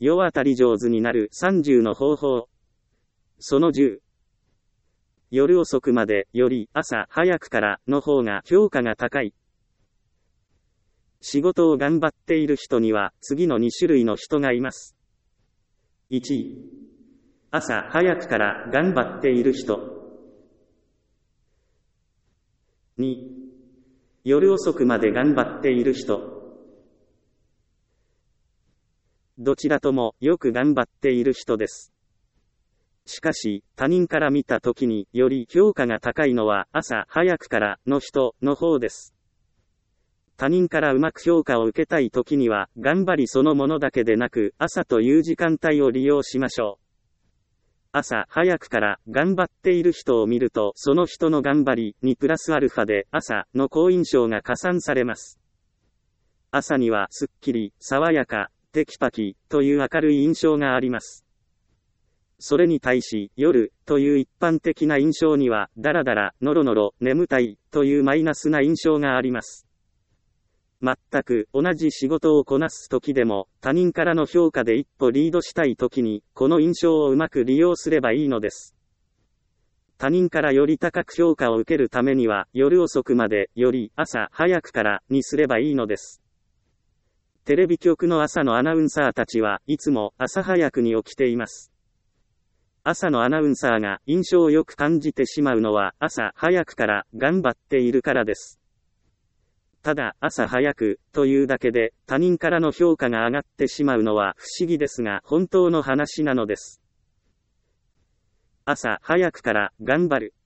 世当たり上手になる30の方法。その10。夜遅くまでより朝早くからの方が評価が高い。仕事を頑張っている人には次の2種類の人がいます。1、朝早くから頑張っている人。2、夜遅くまで頑張っている人。どちらともよく頑張っている人です。しかし、他人から見たときにより評価が高いのは朝早くからの人の方です。他人からうまく評価を受けたいときには、頑張りそのものだけでなく、朝という時間帯を利用しましょう。朝早くから頑張っている人を見ると、その人の頑張りにプラスアルファで朝の好印象が加算されます。朝にはすっきり、爽やか、テキパキという明るい印象があります。それに対し、夜という一般的な印象には、だらだら、のろのろ、眠たいというマイナスな印象があります。全く同じ仕事をこなす時でも、他人からの評価で一歩リードしたい時に、この印象をうまく利用すればいいのです。他人からより高く評価を受けるためには、夜遅くまでより朝早くからにすればいいのです。テレビ局の朝のアナウンサーたちはいつも朝早くに起きています。朝のアナウンサーが印象をよく感じてしまうのは朝早くから頑張っているからです。ただ朝早くというだけで他人からの評価が上がってしまうのは不思議ですが本当の話なのです。朝早くから頑張る。